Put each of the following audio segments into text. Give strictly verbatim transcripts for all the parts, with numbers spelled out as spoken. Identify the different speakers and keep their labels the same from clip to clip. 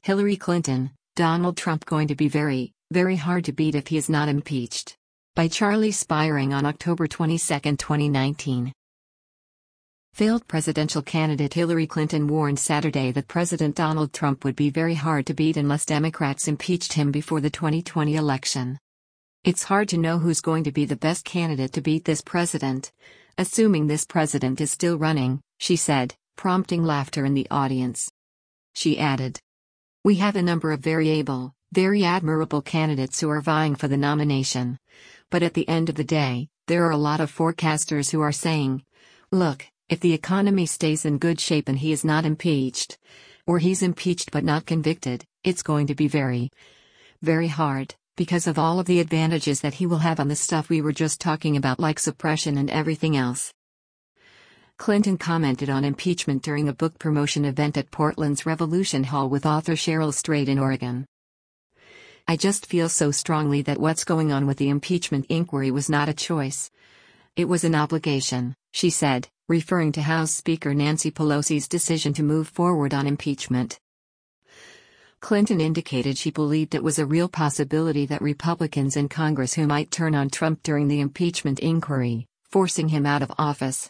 Speaker 1: Hillary Clinton, Donald Trump going to be very, very hard to beat if he is not impeached. By Charlie Spiring on October twenty-second, twenty nineteen. Failed presidential candidate Hillary Clinton warned Saturday that President Donald Trump would be very hard to beat unless Democrats impeached him before the twenty twenty election. It's hard to know who's going to be the best candidate to beat this president, assuming this president is still running, she said, prompting laughter in the audience. She added, "We have a number of very able, very admirable candidates who are vying for the nomination. But at the end of the day, there are a lot of forecasters who are saying, look, if the economy stays in good shape and he is not impeached, or he's impeached but not convicted, it's going to be very, very hard, because of all of the advantages that he will have on the stuff we were just talking about, like suppression and everything else." Clinton commented on impeachment during a book promotion event at Portland's Revolution Hall with author Cheryl Strayed in Oregon. "I just feel so strongly that what's going on with the impeachment inquiry was not a choice. It was an obligation," she said, referring to House Speaker Nancy Pelosi's decision to move forward on impeachment. Clinton indicated she believed it was a real possibility that Republicans in Congress who might turn on Trump during the impeachment inquiry, forcing him out of office.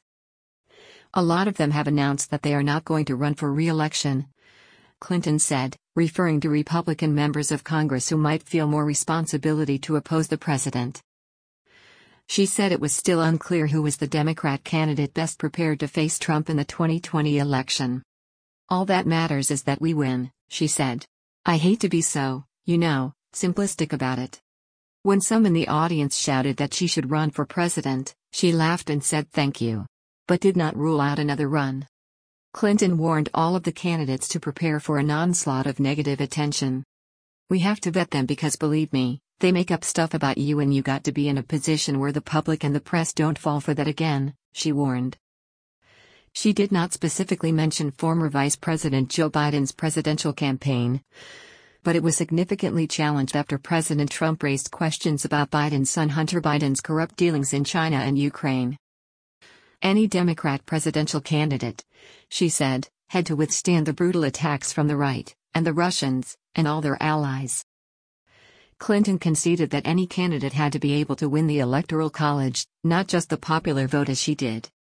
Speaker 1: "A lot of them have announced that they are not going to run for re-election," Clinton said, referring to Republican members of Congress who might feel more responsibility to oppose the president. She said it was still unclear who was the Democrat candidate best prepared to face Trump in the twenty twenty election. "All that matters is that we win," she said. "I hate to be so, you know, simplistic about it." When some in the audience shouted that she should run for president, she laughed and said thank you, but did not rule out another run. Clinton warned all of the candidates to prepare for an onslaught of negative attention. "We have to vet them because believe me, they make up stuff about you and you got to be in a position where the public and the press don't fall for that again," she warned. She did not specifically mention former Vice President Joe Biden's presidential campaign, but it was significantly challenged after President Trump raised questions about Biden's son Hunter Biden's corrupt dealings in China and Ukraine. "Any Democrat presidential candidate," she said, "had to withstand the brutal attacks from the right, and the Russians, and all their allies." Clinton conceded that any candidate had to be able to win the Electoral College, not just the popular vote as she did.